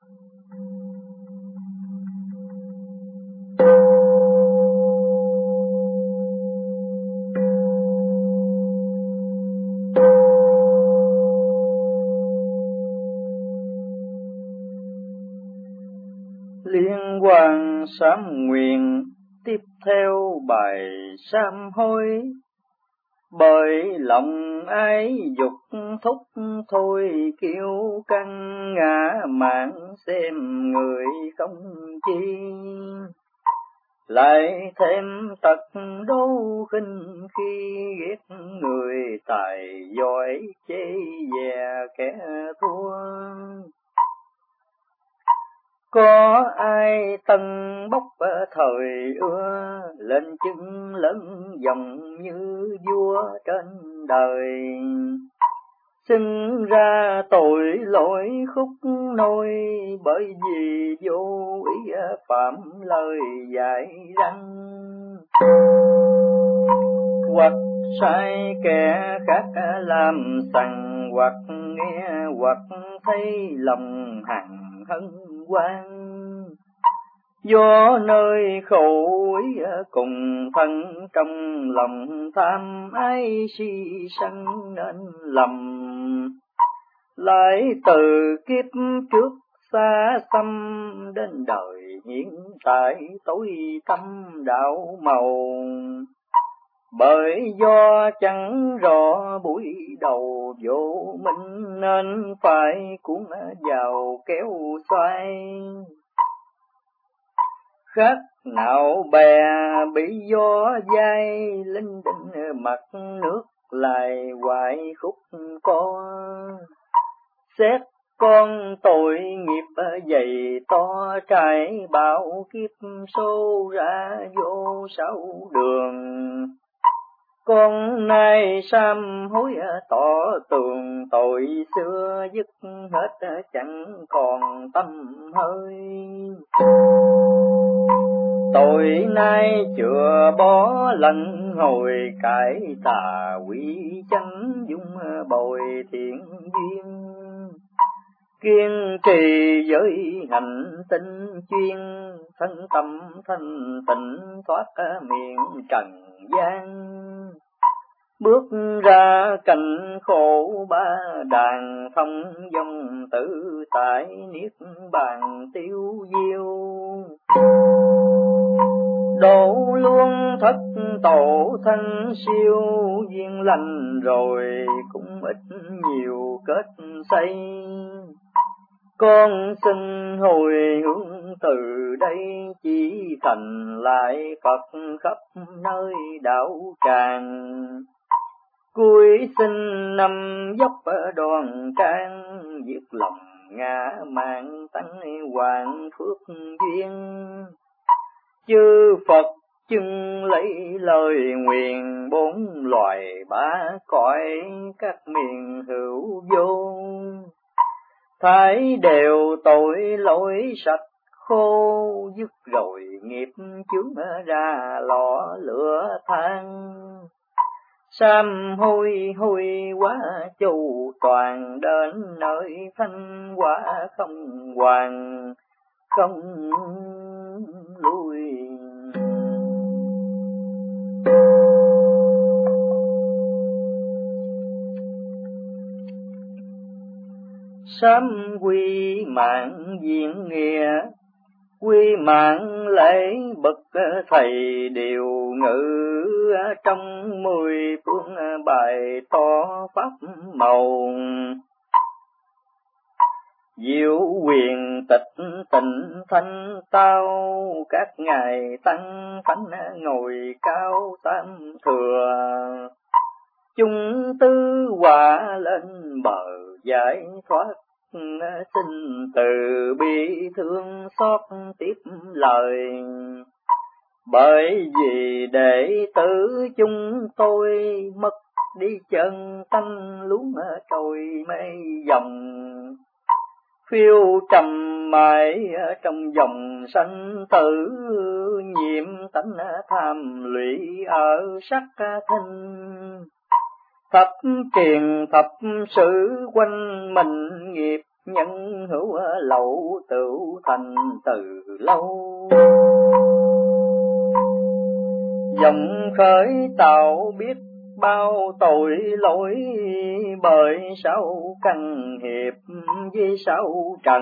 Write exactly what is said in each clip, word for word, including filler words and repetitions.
Liên quan sám nguyện tiếp theo bài sám hối, bởi lòng ái dục thúc thôi kêu căng ngã mạn xem người không chi, lại thêm tật đố khinh khi ghét người tài giỏi chê dè kẻ thua. Có ai tân bốc thời ưa, lên chứng lớn dòng như vua trên đời, sinh ra tội lỗi khúc nôi, bởi vì vô ý phạm lời dạy răn. Hoặc sai kẻ khác làm sằng, hoặc nghe hoặc thấy lòng hằn hân hoan, do nơi khổ ý cùng thân, trong lòng tham ái si sân nên lầm, lại từ kiếp trước xa xăm đến đời hiện tại tối tâm đạo màu. Bởi do chẳng rõ buổi đầu vô minh, nên phải cuốn vào kéo xoay. Khác nào bè bị gió dai, linh đinh mặt nước lại hoài khúc co. Xét con tội nghiệp dày to, trải bao kiếp số ra vô sáu đường. Con nay sám hối tỏ tường, tội xưa dứt hết chẳng còn tâm hơi. Tội nay chừa bỏ lần hồi, cải tà quy chánh dung bồi thiện duyên. Kiên trì với hành tinh chuyên, thân tâm thanh tịnh thoát miền trần gian. Bước ra cảnh khổ ba đàn, thông dòng tự tại niết bàn tiêu diêu. Độ luôn thất tổ thanh siêu, duyên lành rồi cũng ít nhiều kết xây. Con xin hồi hướng từ đây, chỉ thành lại Phật khắp nơi đạo tràng. Cuối sinh năm dốc đoàn trang, giết lòng ngã mạng tăng hoàng phước duyên. Chư Phật chưng lấy lời nguyện, bốn loài ba cõi các miền hữu vô. Thái đều tội lỗi sạch khô, dứt rồi nghiệp chướng ra lò lửa than. Sám hối hối quá chu toàn, đến nơi thanh hóa không hoàn không lui. Sám quy mạng diện nghĩa, quy mạng lễ bậc thầy điều ngữ. Trong mười phương bài to pháp màu, diệu quyền tịch tịnh thanh tao. Các ngài tăng thánh ngồi cao tam thừa, chúng tư hòa lên bờ giải thoát. Xin từ bi thương xót tiếp lời, bởi vì đệ tử chúng tôi mất đi chân tâm luống trôi mây dòng. Phiêu trầm mãi trong dòng sanh tử, nhiễm tánh tham lụy ở sắc thân. Thập truyền thập sự quanh mình, nghiệp nhân hữu lậu tựu thành từ lâu. Dòng khởi tạo biết bao tội lỗi, bởi sao căn hiệp với sao trần.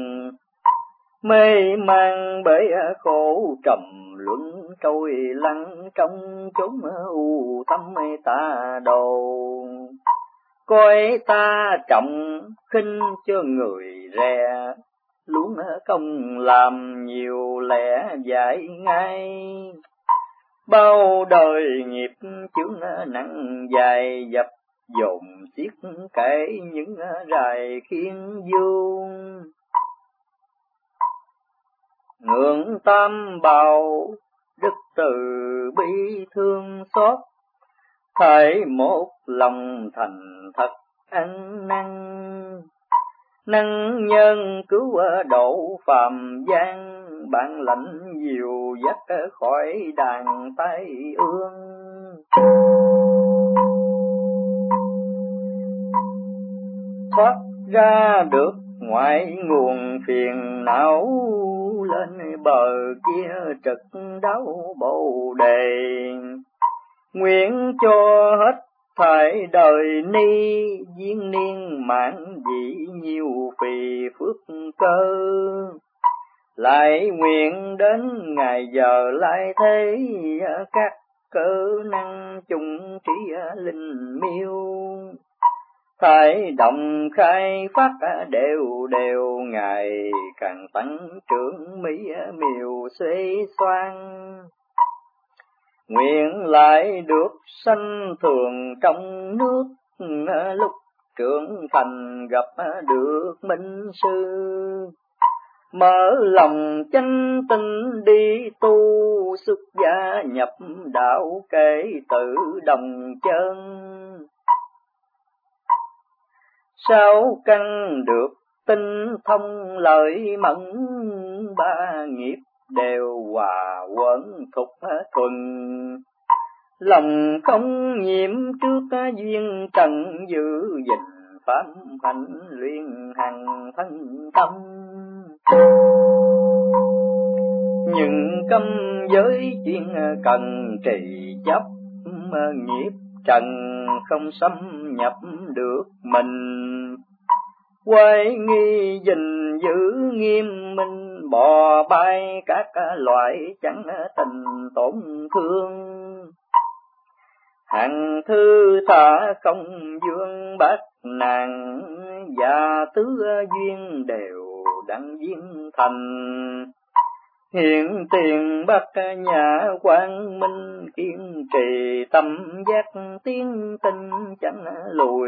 Mê mang bởi khổ trầm luân trôi lăn trong chốn u thâm tà đồ. Coi ta trọng khinh cho người rè, luôn công làm nhiều lẽ dạy ngay. Bao đời nghiệp chướng nặng dài dập, dồn xiết kể những rài khiến dương. Ngưỡng tam bảo đức từ bi thương xót, thể một lòng thành thật ăn năn. Năng nhân cứu độ phàm gian, bản lãnh dìu dắt khỏi đàn tai ương. Thoát ra được ngoại nguồn phiền não, lên bờ kia trực đáo bồ đề. Nguyện cho hết thảy đời ni, duyên niên mãn dị nhiều phì phước cơ. Lại nguyện đến ngày giờ lại thế, các cơ năng chung trí linh miêu. Thái động khai phát đều đều, ngày càng tăng trưởng mỹ miều xuê xoan. Nguyện lại được sanh thường trong nước, lúc trưởng thành gặp được minh sư. Mở lòng chánh tinh đi tu, xuất gia nhập đạo kể tự đồng chân. Sáu căn được tinh thông lợi mẫn, ba nghiệp đều hòa quẩn thục thuần. Lòng không nhiễm trước duyên trần, giữ gìn pháp hạnh luyện hằng thân tâm. Nhưng cấm giới chuyên cần trì chấp, nghiệp trần không xâm nhập được mình. Quay nghi gìn giữ nghiêm minh, bỏ bay các loại chẳng tình tổn thương. Hằng thư thả không vương bát nàng, và tứ duyên đều đặng duyên thành. Hiện tiền bắc nhà quang minh, kiên trì tâm giác tiến tinh chẳng lùi.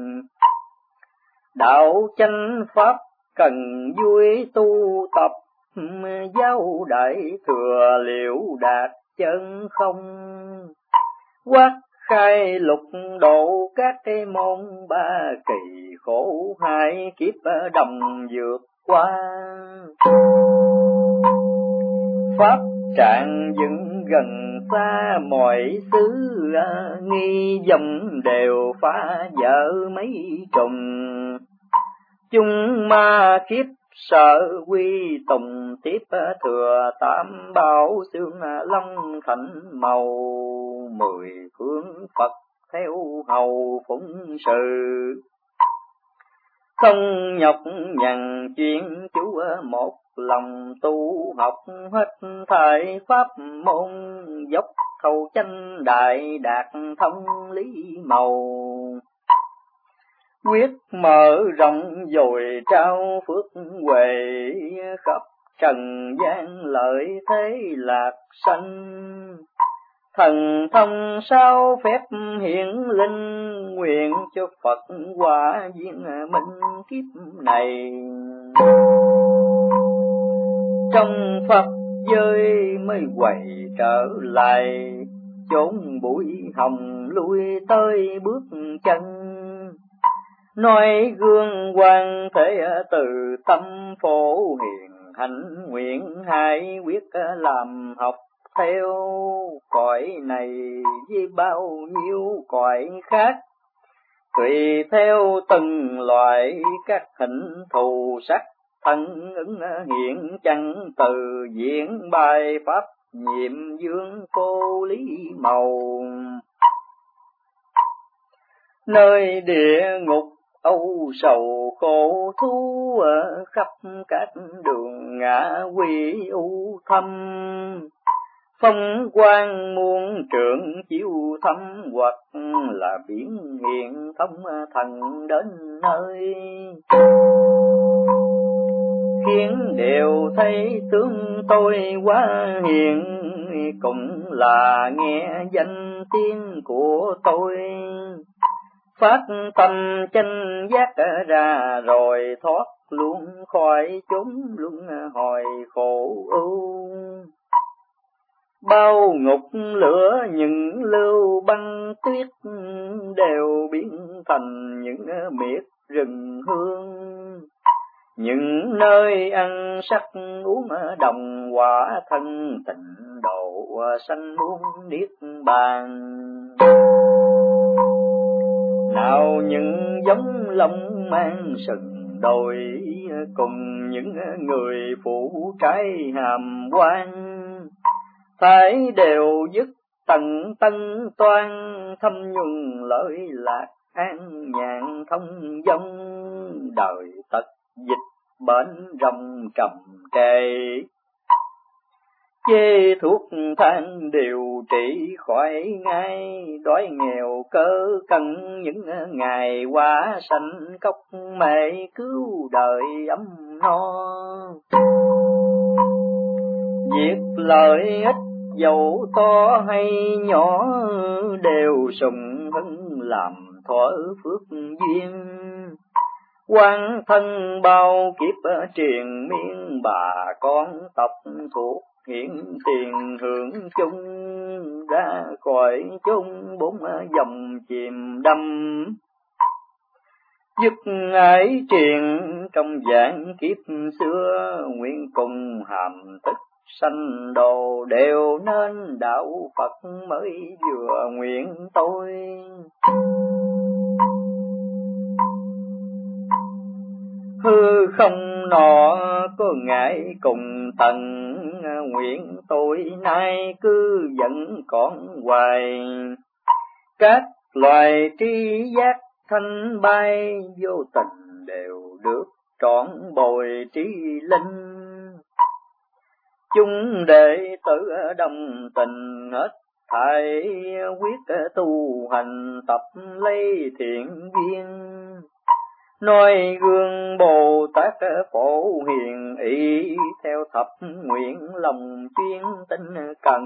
Đạo chánh pháp cần vui tu tập, giáo đại thừa liễu đạt chân không. Quát khai lục độ các cái môn, ba kỳ khổ hai kiếp đồng vượt qua. Pháp trạng vững gần xa mọi xứ, nghi dòng đều phá vỡ mấy trùng. Chung ma kiếp sợ quy tùng, tiếp thừa tam bảo xương long thạnh màu. Mười phương Phật theo hầu phụng sự, không nhọc nhằn chuyên chú một lòng tu học. Hết thảy pháp môn dốc thâu chánh đại, đạt thông lý màu. Quyết mở rộng dồi trao phước huệ, khắp trần gian lợi thế lạc sanh. Thần thông sao phép hiển linh, nguyện cho Phật quả viên minh kiếp này. Trong Pháp giới mới quay trở lại, chốn bụi hồng lui tới bước chân. Nói gương quan thế từ tâm phổ hiền, hạnh nguyện hai quyết làm học theo. Cõi này với bao nhiêu cõi khác, tùy theo từng loại các hình thù sắc thân ứng hiện chẳng từ diễn bài pháp nhiệm dương cô lý màu. Nơi địa ngục âu sầu khổ thú khắp các đường ngã quy u thâm, phong quang muôn trượng chiếu thâm hoặc là biển hiện thông thần đến nơi, khiến đều thấy tướng tôi quá hiền, cũng là nghe danh tiếng của tôi. Phát tâm chánh giác ra rồi thoát luôn khỏi chốn luân hồi khổ ưu. Bao ngục lửa những lưu băng tuyết đều biến thành những miệt rừng hương, những nơi ăn sắc uống đồng quả thân tịnh độ sanh muôn niết bàn. Nào những giống lông mang sừng đồi cùng những người phụ trái hàm quan, phải đều dứt tận tân toan, thâm nhuần lợi lạc an nhàn thông dong, đời tật dịch bệnh rồng trầm trề. Chê thuốc thang điều trị khỏi ngay, đói nghèo cơ cân những ngày quá sanh cốc mẹ cứu đời ấm no. Việc lợi ích dầu to hay nhỏ đều sùng hưng làm thỏa phước duyên, quan thân bao kiếp triền miên bà con tộc thuộc hiện tiền hưởng chung, ra khỏi chung bốn dòng chìm đắm. Dứt ái triền trong dạng kiếp xưa, nguyện cùng hàm tức sanh đồ đều nên đạo Phật mới vừa nguyện tôi. Hư không nọ có ngại cùng tận, nguyện tôi nay cứ vẫn còn hoài. Các loài tri giác thanh bay, vô tình đều được trọn bồi trí linh. Chúng đệ tử đồng tình hết thảy, quyết tu hành tập lấy thiện duyên. Noi gương Bồ Tát Phổ Hiền ý, theo thập nguyện lòng chuyên tinh cần.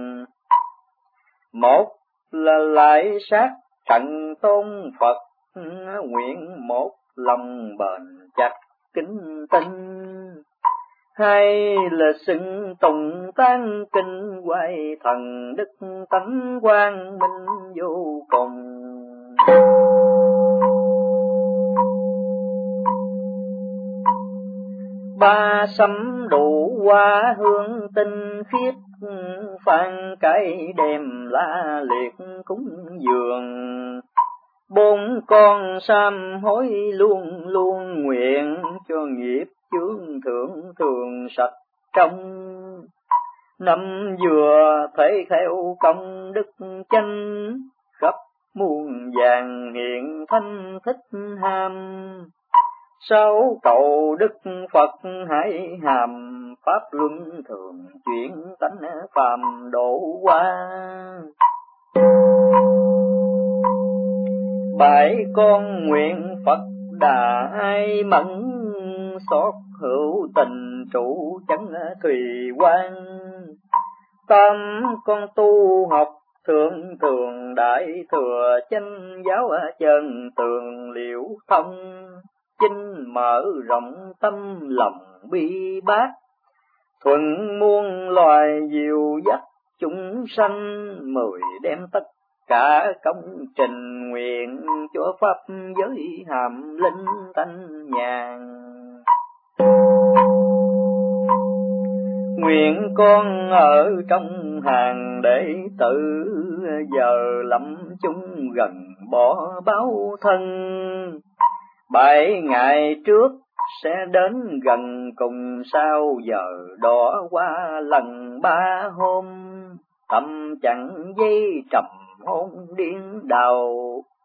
Một là lại sát trận tôn Phật, nguyện một lòng bền chặt kính tinh. Hai là xưng tùng tán kinh, quay thần đức tánh quang minh vô cùng. Ba sấm đủ hoa hương tinh khiết, phan cái đêm la liệt cúng dường. Bốn con sám hối luôn luôn nguyện, cho nghiệp chướng thượng thường sạch trong. Năm vừa thể theo công đức chánh, khắp muôn vàng hiện thanh thích ham. Sáu cầu đức Phật hãy hàm, pháp luân thường chuyển tánh phàm độ qua. Bảy con nguyện Phật đà ai mẫn, xót hữu tình trụ chánh thùy quan. Tám con tu học thượng thường đại thừa chánh giáo chân tường liễu thông. Chính mở rộng tâm lòng bi bát, thuận muôn loài dìu dắt chúng sanh. Mười đem tất cả công trình nguyện, cho pháp giới hàm linh thanh nhàn. Nguyện con ở trong hàng đệ tử, giờ lâm chung gần bỏ báo thân. Bảy ngày trước sẽ đến gần cùng sao giờ đỏ qua lần ba hôm, tâm chẳng dây trầm hôn điên đầu.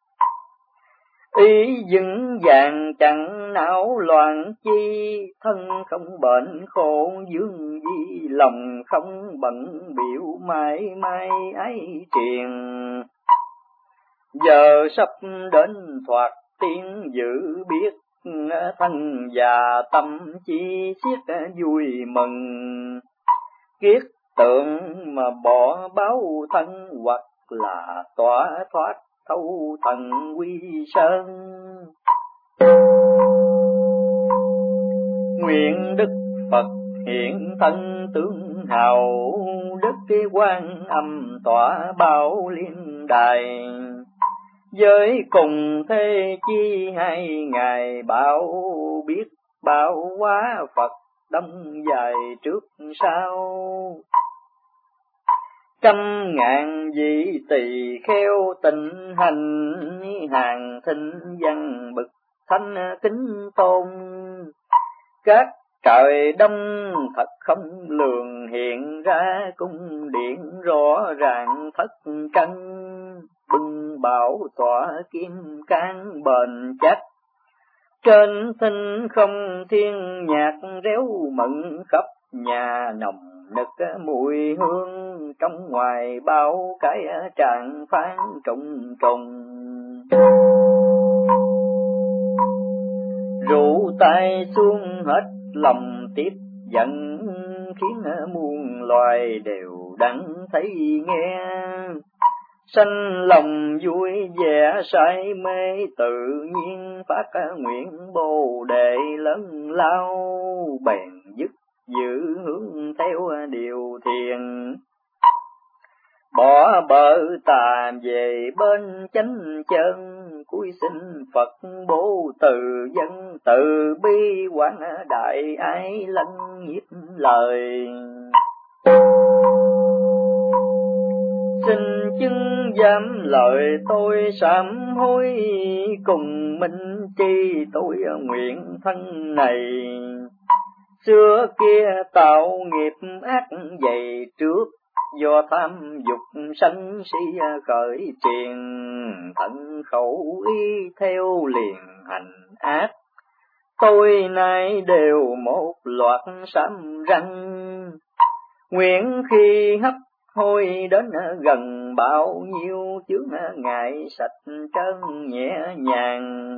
Ý vững vàng chẳng não loạn chi, thân không bệnh khổ dương di, lòng không bận biểu mãi mãi ấy triền. Giờ sắp đến thoạt tiếng dự biết, thân già tâm chi xiết vui mừng. Kiết tượng mà bỏ báo thân, hoặc là tỏa thoát thâu thần quy sơn. Nguyện Đức Phật hiện thân tướng hào, Đức Quan Âm tỏa bao liên đài. Với cùng thế chi hai ngài bảo, biết bao hóa Phật đông dài trước sau. Trăm ngàn vị tỳ kheo tịnh hành, hàng thinh văn bực thanh kính tôn. Các trời đông thật không lường, hiện ra cung điện rõ ràng thất căn. Bưng bảo tỏa kim cang bền chắc, trên thinh không thiên nhạc réo mận, khắp nhà nồng nực mùi hương. Trong ngoài bao cái tràng phán trùng trùng, rượu tay xuống hết lòng tiếp giận, khiến muôn loài đều đắng thấy nghe. Sanh lòng vui vẻ say mê, tự nhiên phát nguyện bồ đề lớn lao. Bèn dứt giữ hướng theo điều thiền, bỏ bờ tà về bên chánh chân. Cúi xin Phật bố từ dân, từ bi quán đại ái lân nhiếp lời. Xin chứng giám lời tôi sám hối, cùng minh chi tôi nguyện thân này. Xưa kia tạo nghiệp ác dày trước, do tham dục sân si khởi triền. Thân khẩu ý theo liền hành ác, tôi nay đều một loạt sám răng. Nguyện khi hấp hôi đến gần, bao nhiêu chướng ngại sạch trơn nhẹ nhàng.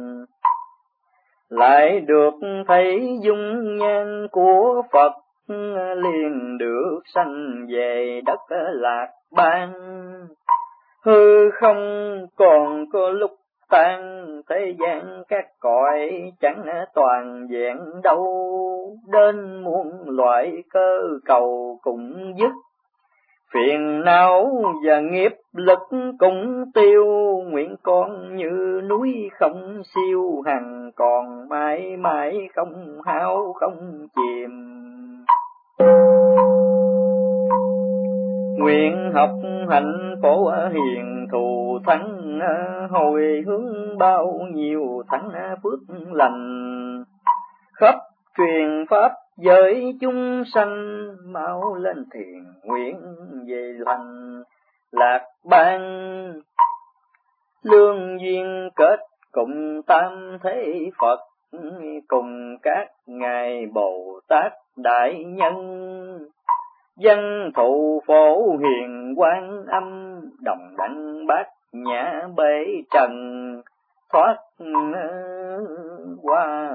Lại được thấy dung nhan của Phật, liền được sanh về đất Lạc Bang. Hư không còn có lúc tan, thế gian các cõi chẳng toàn vẹn đâu. Đến muôn loại cơ cầu cũng dứt, phiền não và nghiệp lực cũng tiêu. Nguyện con như núi không siêu, hằng còn mãi mãi không hao không chìm. Nguyện học hạnh phổ hiền thù thắng, hồi hướng bao nhiêu thắng phước lành. Khắp truyền pháp giới chúng sanh, mau lên thiền nguyện về lành Lạc Bang. Lương duyên kết cùng tam thế Phật, cùng các ngài Bồ Tát đại nhân. Dân thụ phổ hiền Quan Âm, đồng đẳng bát nhã bế trần, thoát qua.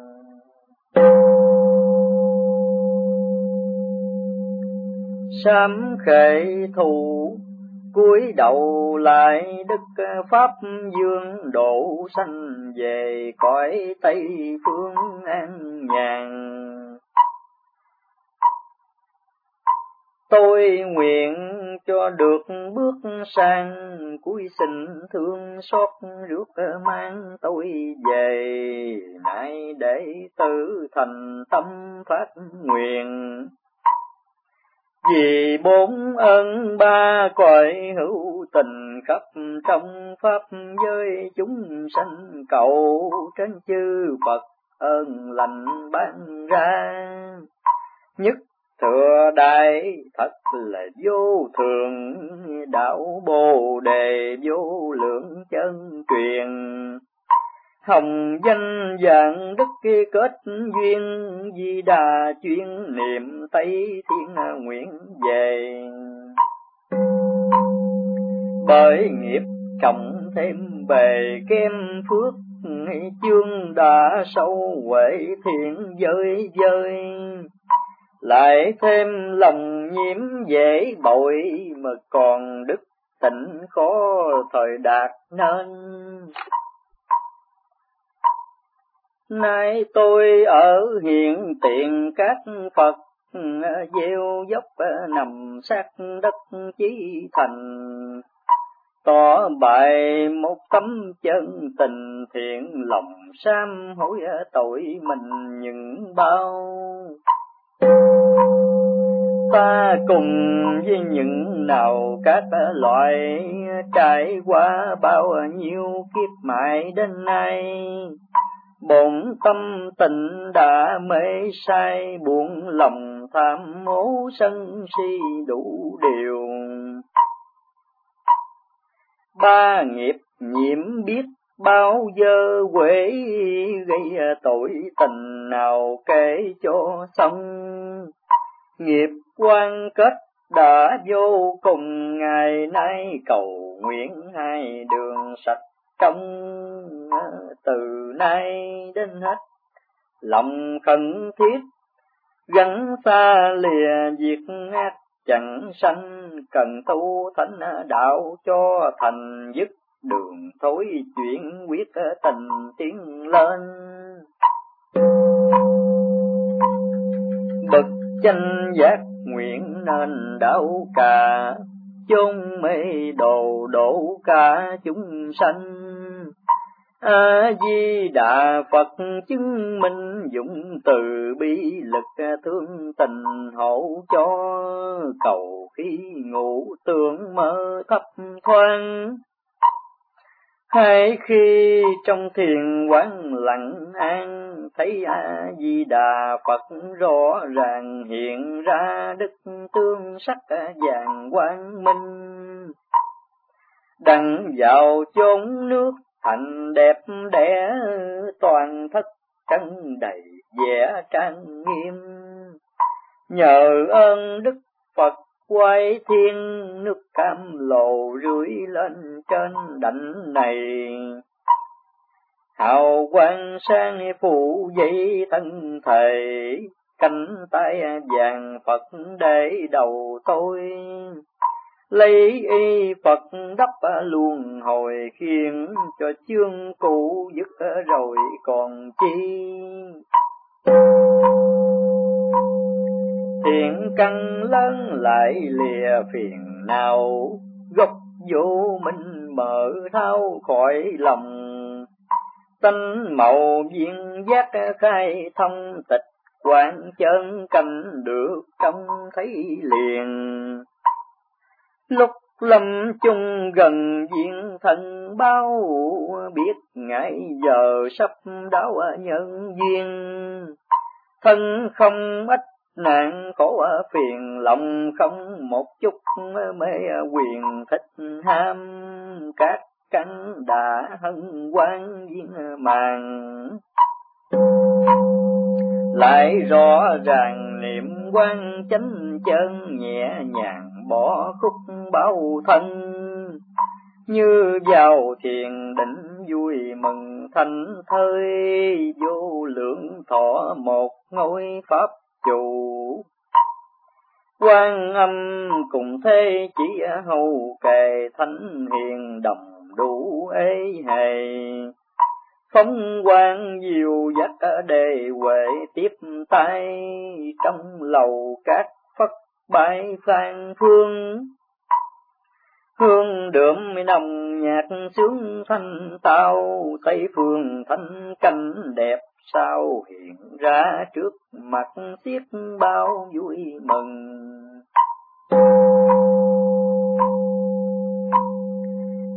Sám khệ thù cúi đầu lại, Đức Pháp Dương độ sanh về cõi Tây phương an nhàn. Tôi nguyện cho được bước sang, cúi xin thương xót rước mang tôi về. Nay để tự thành tâm phát nguyện, Vì bốn ơn ba cõi hữu tình khắp trong pháp giới chúng sanh, cầu trên chư Phật ơn lành ban ra. Nhất thừa đại thật là vô thường, đạo Bồ đề vô lượng chân truyền. Hồng danh dạng đức kết duyên, Di Đà chuyên niệm Tây Thiên nguyện về. Bởi nghiệp cộng thêm bề kem phước, chương đã sâu huệ thiện vơi vơi. Lại thêm lòng nhiễm dễ bội, mà còn đức tịnh khó thời đạt nên. Nay tôi ở hiện tiện các Phật, gieo dốc nằm sát đất chí thành. Tỏ bài một tấm chân tình thiện, lòng sám hối tội mình những bao. Ta cùng với những nào các loại, trải qua bao nhiêu kiếp mãi đến nay. Bổn tâm tình đã mê say, buông lòng tham mố sân si đủ điều. Ba nghiệp nhiễm biết bao giờ quê, gây tội tình nào kể cho xong. Nghiệp quan kết đã vô cùng, ngày nay cầu nguyện hai đường sạch trong. Từ nay đến hết lòng khẩn thiết, gắn xa lìa việc ác chẳng sanh. Cần tu thánh đạo cho thành, dứt đường thối chuyện quyết tình tiến lên. Bậc chánh giác nguyện nên đạo cả, chốn mê đồ đổ cả chúng sanh. A Di Đà Phật chứng minh, dụng từ bi lực thương tình hộ cho. Cầu khi ngủ tưởng mơ thấp thoáng, hay khi trong thiền quán lặng an. Thấy A Di Đà Phật rõ ràng hiện ra, đức tương sắc vàng quang minh. Đặng vào chốn nước thành đẹp đẽ, toàn thất trân đầy vẻ trang nghiêm. Nhờ ơn đức Phật quay thiên, nước cam lồ rưới lên trên đảnh này. Hào quang sáng phủ dây thân thể, cánh tay vàng Phật để đầu tôi. Lấy y Phật đắp luân hồi, khiến cho chương cũ dứt rồi còn chi. Thiện căn lớn lại lìa phiền não, gốc vô minh mở thao khỏi lòng. Tánh màu viên giác khai thông tịch, quán chân cảnh được trông thấy liền. Lúc lâm chung gần viên thân bao, biết ngày giờ sắp đáo nhân duyên. Thân không ít nạn khổ phiền, lòng không một chút mê quyền thích ham. Các căn đã hân hoan viên màng, lại rõ ràng niệm quán chánh chân, nhẹ nhàng bỏ khúc bao thân. Như vào thiền định vui mừng thanh thơi, vô lượng thọ một ngôi pháp chủ. Quan âm cùng thế chỉ hầu kề, thánh hiền đồng đủ ê hề. Phóng quang diệu dắt đề huệ, tiếp tay trong lầu các phất bãi phan phương. Hương đượm nồng nhạc sướng thanh tao, Tây phương thanh cảnh đẹp sao hiện ra trước mặt xiết bao vui mừng.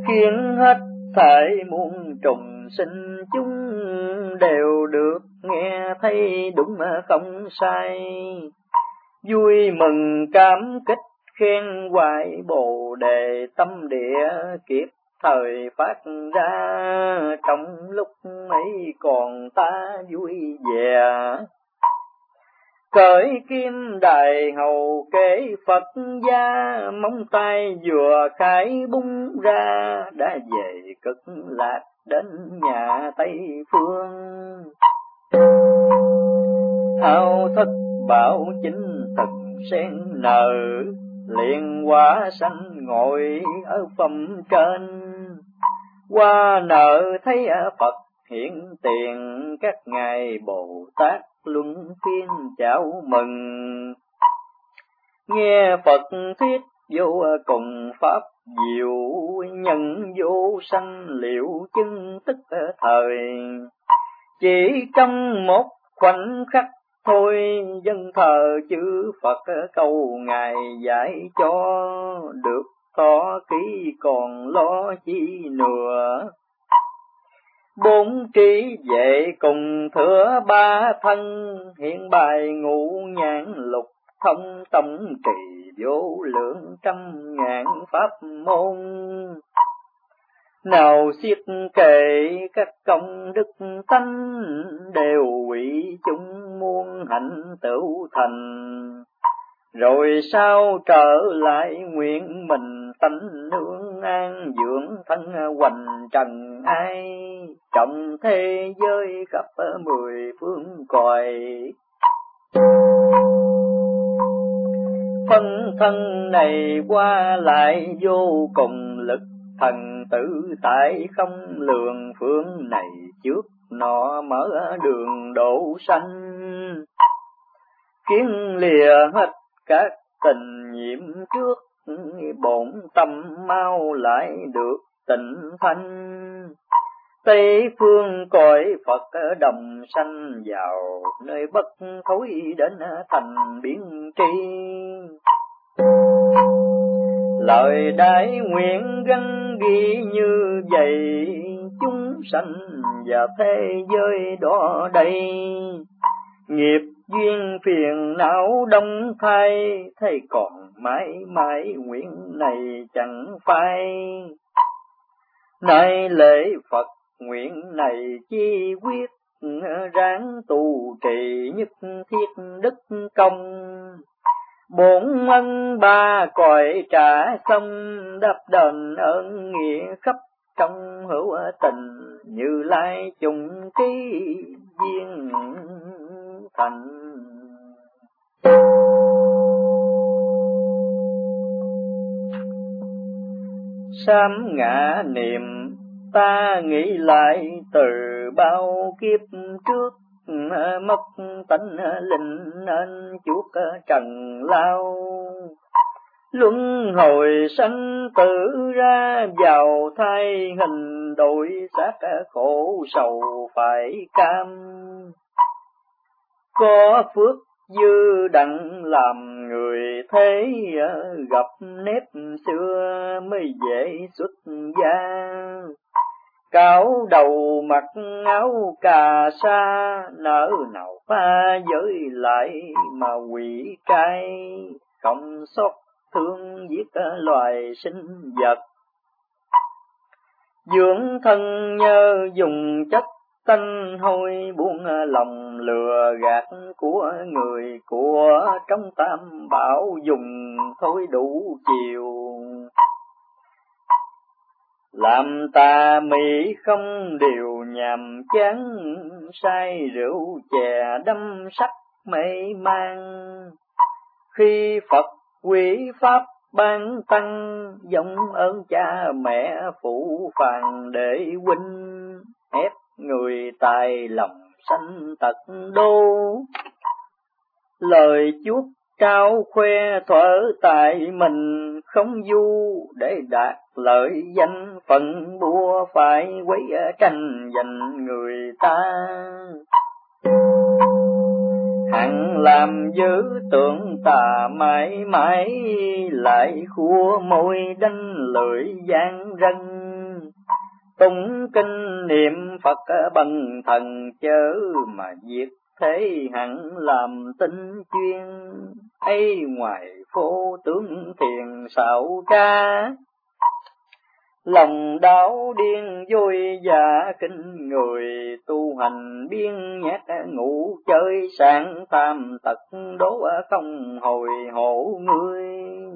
khiến hết thảy muôn trùng sinh chúng đều được nghe thấy đúng không sai. Vui mừng cảm kích khen hoài Bồ Đề tâm địa kiếp thời phát ra, trong lúc ấy còn ta vui vẻ. Cởi kim đài hầu kế Phật gia, móng tay vừa khai bung ra, đã về cực lạc đến nhà Tây Phương. Thao thất bảo chính thần sen nở, liền quả sanh ngồi ở phẩm trên. Qua nợ thấy Phật hiện tiền, các ngài Bồ Tát luân phiên chào mừng. Nghe Phật thuyết vô cùng pháp diệu, nhân vô sanh liệu chứng tức thời. Chỉ trong một khoảnh khắc thôi, dân thờ chư Phật cầu ngài dạy cho, được tỏ kỹ còn lo chi nữa. Bốn trí vệ cùng thừa ba thân, hiện bài ngũ nhãn lục thông tâm trì vô lượng trăm ngàn pháp môn. Nào xiết kệ các công đức tánh, đều quỷ chúng muôn hạnh tửu thành. Rồi sao trở lại nguyện mình tánh nương an, dưỡng thân hoành trần ai, trọng thế giới khắp mười phương cõi. Phân thân này qua lại vô cùng lực, thần tử tại không lường phương này trước nọ mở đường đổ sanh. Kiến lìa hết các tình nhiễm trước, bổn tâm mau lại được tịnh thanh. Tây phương cõi Phật đồng sanh vào, nơi bất thối đến thành biến tri. Lời đại nguyện gắn ghi như vậy, chúng sanh và thế giới đó đây. Nghiệp duyên phiền não đông thay, thấy còn mãi mãi nguyện này chẳng phai. Nay lễ Phật nguyện này chi quyết, ráng tu trì nhất thiết đức công. Bốn ân ba cõi trả xong, đáp đền ơn nghĩa khắp trong hữu tình. Như Lai chung ký duyên thành. Sám ngã niệm ta nghĩ lại, từ bao kiếp trước mất tánh linh nên chuốc trần lao. Luân hồi sanh tử ra vào thai hình, đổi xác khổ sầu phải cam. Có phước dư đặng làm người thế, gặp nếp xưa mới dễ xuất gia. Cáo đầu mặc áo cà sa, nỡ nào pha giới lại mà quỷ trai. Không xót thương giết loài sinh vật, dưỡng thân nhờ dùng chất tanh hôi, buông lòng lừa gạt của người của. Trong tam bảo dùng thôi đủ chiều, làm tà mị không điều nhàm chán. Say rượu chè đâm sắc mê man, khi Phật quý pháp ban tăng. Dòng ơn cha mẹ phụ phàng để huynh, ép người tài lòng sanh tật đô. Lời chuốc cao khoe thuở tại mình, không du để đạt lợi danh phận bua. Phải quấy tranh giành người ta, hằng làm dữ tưởng tà mãi mãi. Lại khua môi đánh lưỡi gian rân, tụng kinh niệm Phật bằng thần chớ mà diệt thế hẳn làm tinh chuyên. Ấy ngoài phố tướng thiền xạo ca, lòng đảo điên vui và kinh người. Tu hành biên nhát ngủ chơi sáng tham tật đố không hồi hộ ngươi.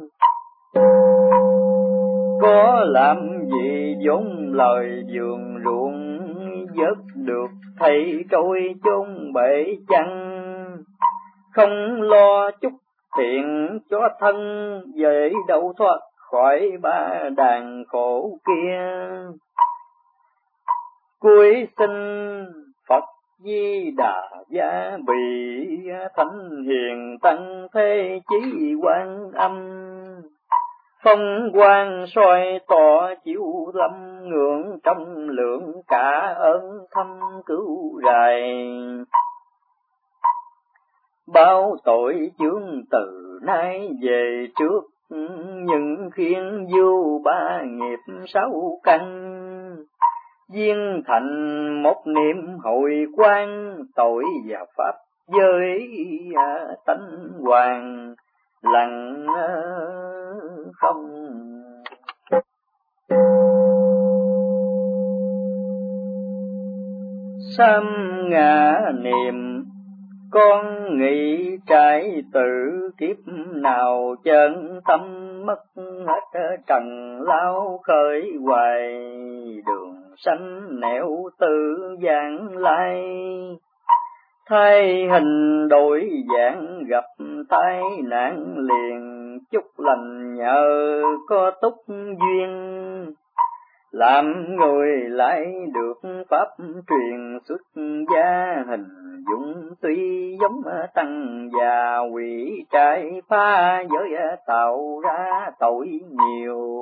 Có làm gì vốn lời vườn ruộng, vớt được thầy trôi chôn bể chăng. Không lo chút thiện cho thân, về đâu thoát khỏi ba đàn khổ kia. Cuối sinh Phật Di Đà Gia Bì, thánh hiền tăng thế chí Quan Âm. Phong quang soi tỏ chiếu lâm, ngưỡng trong lượng cả ơn thâm cứu rài. Bao tội chướng từ nay về trước, nhưng khiến du ba nghiệp sáu căn. Duyên thành một niệm hội quan, tội và pháp giới tánh hoàng lặng không. Sam ngã niệm con nghĩ trái tử, kiếp nào chân tâm mất hết trần lao khởi hoài. Đường sanh nẻo tự giảng lai, thay hình đổi dạng gặp tai nạn liền. Chúc lành nhờ có túc duyên, làm người lại được pháp truyền xuất gia. Hình dung tuy giống tăng già, quỷ trai pha giới tạo ra tội nhiều.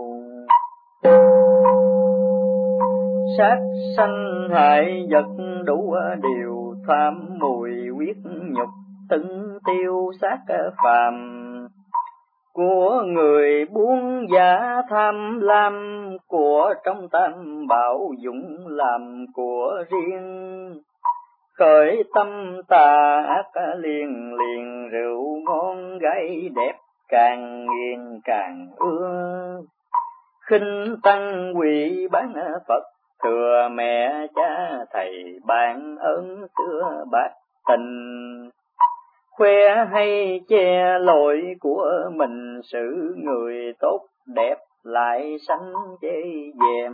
Sát sanh hại vật đủ điều, tham mùi huyết nhục tưng tiêu sát phàm. Của người buông giả tham lam, của trong tam bảo dụng làm của riêng. Khởi tâm tà ác liền liền, rượu ngon gái đẹp càng nghiền càng ưa. Khinh tăng quỷ bán Phật, thừa mẹ cha thầy ban ơn xưa bạc tình. Khoe hay che lỗi của mình, xử người tốt đẹp lại sanh chê dèm.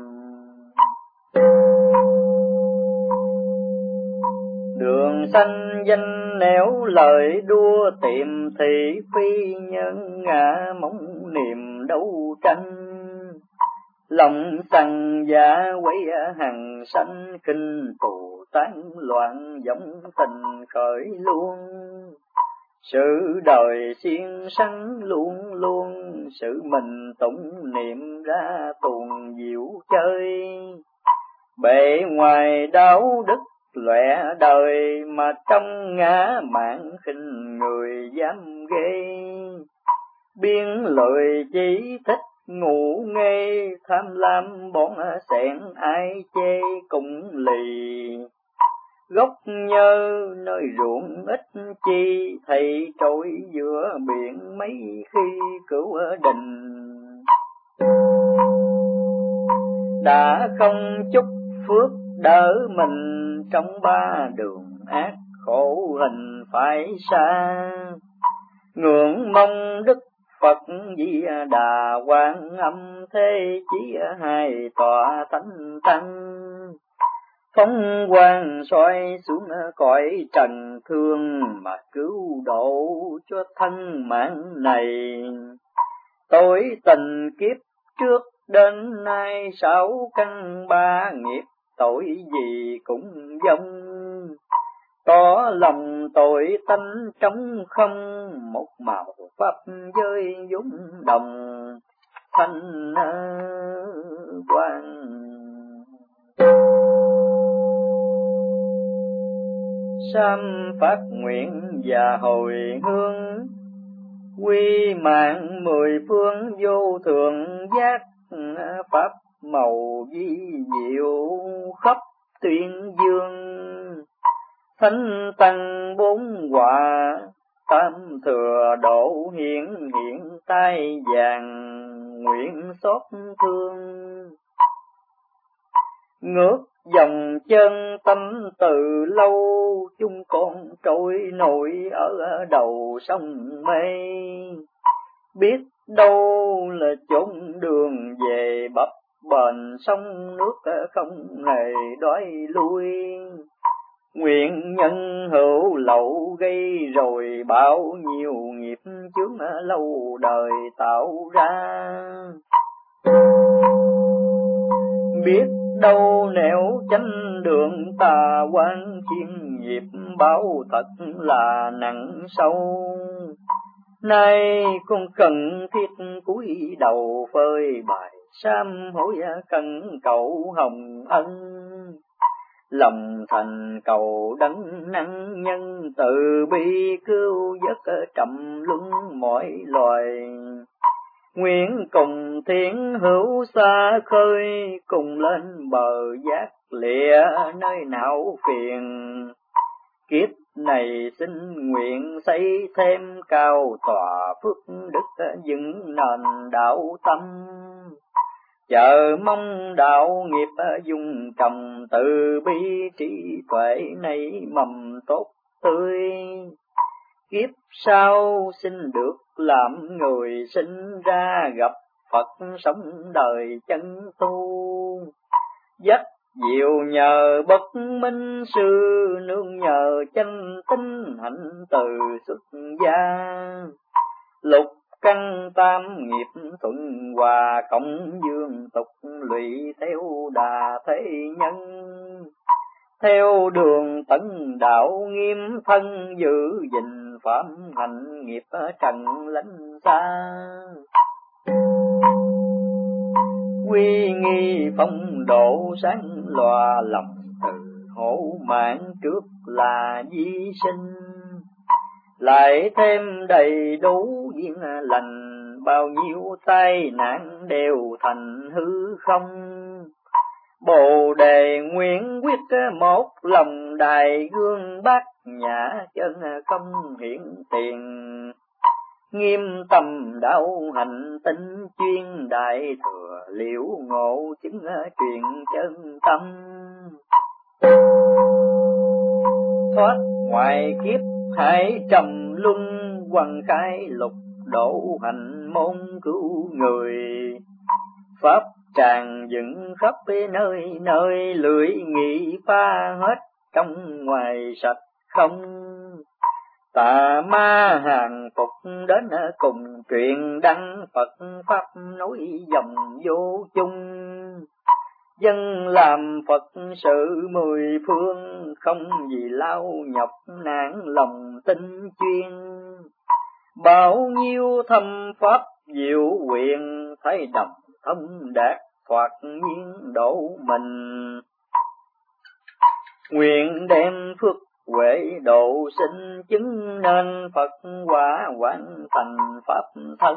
Đường sanh danh nẻo lời đua tìm, thị phi nhân ngã mong niềm đấu tranh. Lòng sằng giả quấy hằng sanh, kinh tù tán loạn giống tình khởi luôn. Sự đời xiên sắn luôn luôn, sự mình tụng niệm ra tuồng diệu chơi. Bề ngoài đạo đức lòe đời, mà trong ngã mạn khinh người dám ghê. Biên lời chỉ thích ngủ ngây, tham lam bọn xẻn ai chê cũng lì. Gốc nhơ nơi ruộng ít chi, thầy trôi giữa biển mấy khi cứu đình. Đã không chút phước đỡ mình, trong ba đường ác khổ hình phải xa. Ngưỡng mong Đức Phật Di Đà Quan Âm, thế chí hai tọa thánh tăng. Phóng quang soi xuống cõi trần thương, mà cứu độ cho thân mạng này. Tội tình kiếp trước đến nay, sáu căn ba nghiệp tội gì cũng giống. Tỏ lòng tội tánh trống không, một màu pháp giới vốn đồng thanh quan. Sám phát nguyện và hồi hương, quy mạng mười phương vô thượng giác. Pháp màu vi diệu khắp tuyên dương. Thánh tăng bốn quả tam thừa độ hiển hiện tai vàng nguyện xót thương. Ngước dòng chân tâm từ lâu chúng con trôi nổi ở đầu sông mây. Biết đâu là chốn đường về bập bềnh sông nước không hề đói lui. Nguyện nhân hữu lậu gây rồi bao nhiêu nghiệp chướng lâu đời tạo ra. Biết đâu nẻo chánh đường tà quan thiên nghiệp báo thật là nặng sâu. Nay con cần thiết cúi đầu phơi bài sám hối cần cầu hồng ân. Lòng thành cầu đấng năng nhân từ bi cứu vớt trầm luân mọi loài. Nguyện cùng thiên hữu xa khơi cùng lên bờ giác lìa nơi não phiền. Kiếp này xin nguyện xây thêm cao tòa phước đức dựng nền đạo tâm. Chờ mong đạo nghiệp dung trồng từ bi trí tuệ này mầm tốt tươi. Kiếp sau xin được làm người sinh ra gặp Phật sống đời chân tu. Dắt diệu nhờ bất minh sư nương nhờ chân tinh hạnh từ xuất gia. Lục căn tam nghiệp thuận hòa cộng dương tục lụy theo đà thế nhân. Theo đường tấn đạo nghiêm thân giữ gìn phạm hạnh nghiệp trần lánh xa. Quy nghi phong độ sáng lòa lòng từ hổ mạng trước là di sinh. Lại thêm đầy đủ duyên lành bao nhiêu tai nạn đều thành hư không. Bồ đề nguyện quyết một lòng đài gương bát nhã chân không hiện tiền. Nghiêm tâm đạo hành tinh chuyên đại thừa liễu ngộ chứng truyền chân tâm. Thoát ngoài kiếp hải trầm luân quần khai lục độ hành môn cứu người. Pháp tràn dựng khắp nơi nơi lưỡi nghị pha hết trong ngoài sạch không. Tà ma hàng phục đến cùng truyền đăng Phật Pháp nối dòng vô chung. Dân làm Phật sự mười phương không vì lao nhọc nạn lòng tinh chuyên. Bao nhiêu thâm Pháp diệu quyền thấy đồng thông đạt thoạt nhiên độ mình. Nguyện đem phước huệ độ sinh chứng nên Phật quả hoàn thành Pháp thân.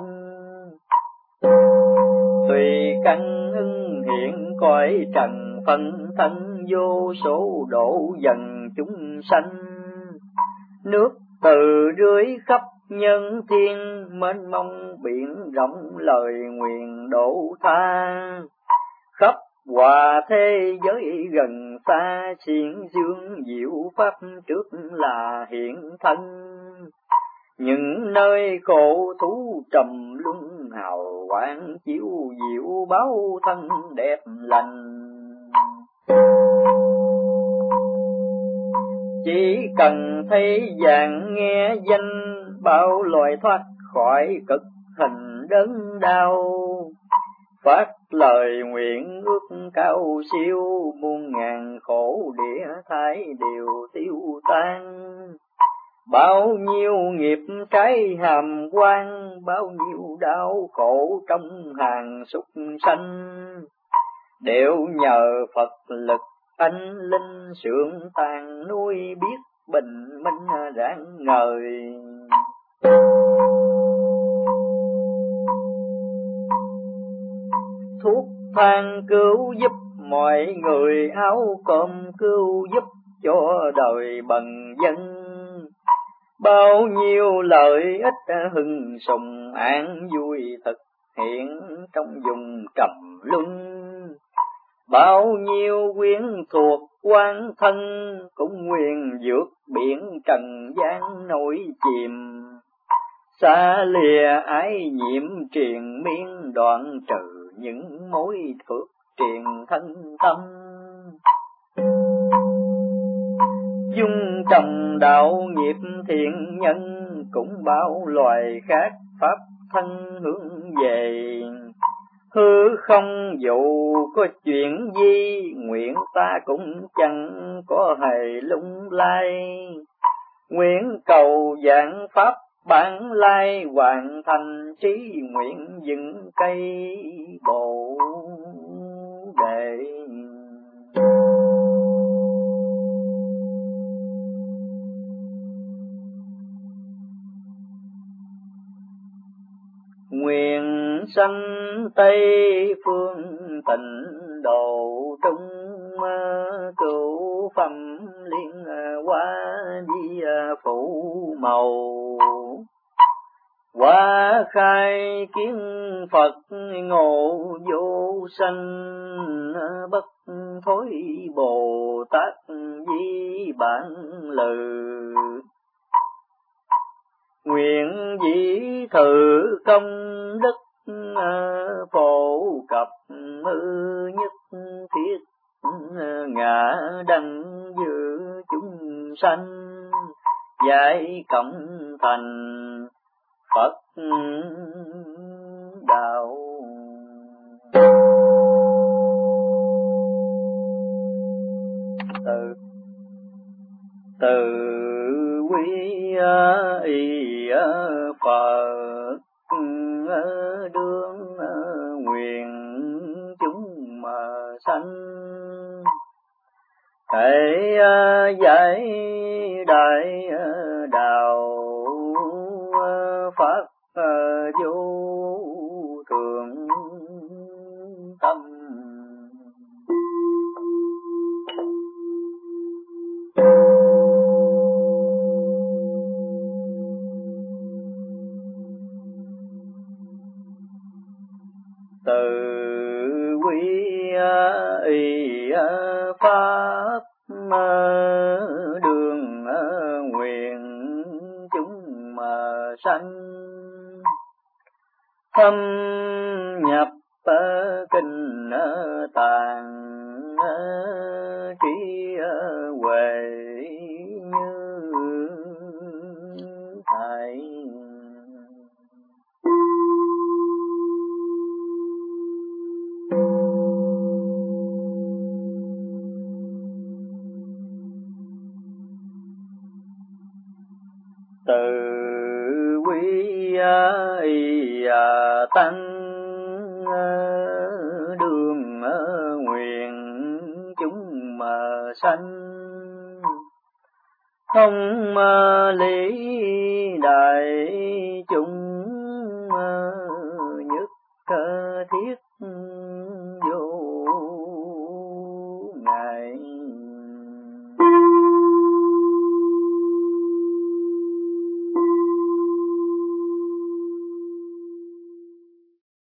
Tùy căn ưng hiện cõi trần phân thân vô số độ dần chúng sanh. Nước từ dưới khắp nhân thiên mênh mông biển rộng lời nguyện độ tha. Khắp hòa thế giới gần xa xiển dương diệu pháp trước là hiện thân. Những nơi khổ thú trầm luân hào quang chiếu diệu báo thân đẹp lành. Chỉ cần thấy vàng nghe danh bao loài thoát khỏi cực hình đớn đau. Phát lời nguyện ước cao siêu muôn ngàn khổ địa thái đều tiêu tan. Bao nhiêu nghiệp trái hàm quan, bao nhiêu đau khổ trong hàng súc sanh. Đều nhờ Phật lực anh linh sướng tàn nuôi biết bình minh rạng ngời. Thuốc than cứu giúp mọi người, áo cơm cứu giúp cho đời bần dân. Bao nhiêu lợi ích hưng sùng an vui thực hiện trong vùng trầm luân. Bao nhiêu quyến thuộc quan thân cũng nguyện vượt biển trần gian nổi chìm. Xa lìa ái nhiễm triền miên, đoạn trừ những mối phước triền thân tâm. Dung trồng đạo nghiệp thiện nhân, cũng bao loài khác pháp thân hướng về. Hư không dù có chuyện gì, nguyện ta cũng chẳng có hề lung lay. Nguyện cầu giảng pháp bản lai, hoàn thành trí nguyện dựng cây Bồ Đề. Nguyện sanh Tây phương tịnh độ trung, cửu phẩm liên hoa di phủ màu. Hoa khai kiến Phật ngộ vô sanh, bất thối Bồ Tát di bản lừ. Nguyện dĩ thử công đức, phổ cập ư nhất thiết. Ngã đăng dự chúng sanh, giải cộng thành Phật đạo. Từ từ quy y Phật, đương nguyện chúng mà sanh. Thể giải đại đạo, pháp vô thường tâm. Từ quy y pháp, đường nguyện chúng mà sanh. Thâm nhập kinh tạng, trí huệ như thải. Từ quy y tăng, đường nguyện chúng mà sanh. Thông lý đại chúng